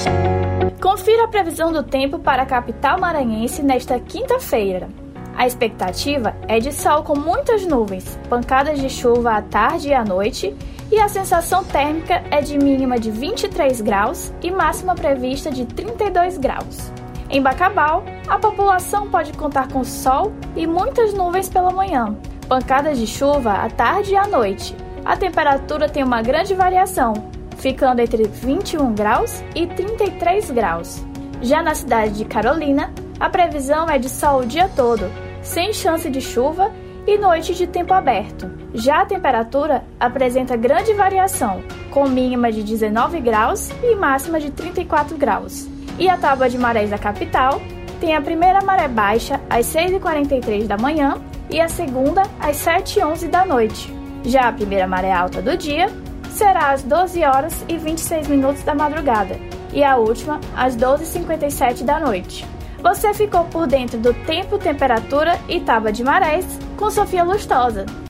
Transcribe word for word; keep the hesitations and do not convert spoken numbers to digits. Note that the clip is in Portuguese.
Confira a previsão do tempo para a capital maranhense nesta quinta-feira. A expectativa é de sol com muitas nuvens, pancadas de chuva à tarde e à noite, e a sensação térmica é de mínima de vinte e três graus e máxima prevista de trinta e dois graus. Em Bacabal, a população pode contar com sol e muitas nuvens pela manhã, pancadas de chuva à tarde e à noite. A temperatura tem uma grande variação, ficando entre vinte e um graus e trinta e três graus. Já na cidade de Carolina, a previsão é de sol o dia todo, sem chance de chuva e noite de tempo aberto. Já a temperatura apresenta grande variação, com mínima de dezenove graus e máxima de trinta e quatro graus. E a tábua de marés da capital tem a primeira maré baixa às seis e quarenta e três da manhã e a segunda às sete e onze da noite. Já a primeira maré alta do dia será às doze horas e vinte e seis minutos da madrugada e a última às doze e cinquenta e sete da noite. Você ficou por dentro do tempo, temperatura e tábua de marés com Sofia Lustosa.